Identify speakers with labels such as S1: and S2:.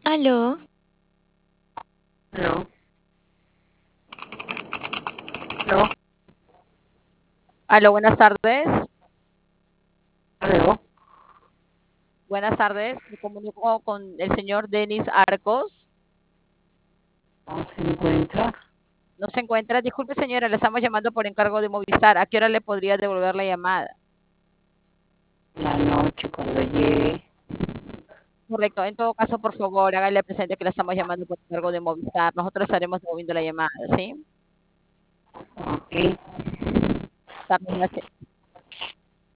S1: Aló,
S2: Aló, aló,
S3: Aló, buenas tardes.
S2: aló,
S3: Buenas tardes. Me comunico con el señor Denis Arcos.
S2: ¿cómo se encuentra?
S3: No se encuentra. Disculpe, señora, le estamos llamando por encargo de Movistar. ¿A qué hora le podría devolver la llamada?
S2: La noche cuando llegue.
S3: Correcto. En todo caso, por favor, hágale presente que le estamos llamando por encargo de Movistar. Nosotros estaremos devolviendo la llamada, ¿sí?
S2: Ok,
S3: Está bien, gracias.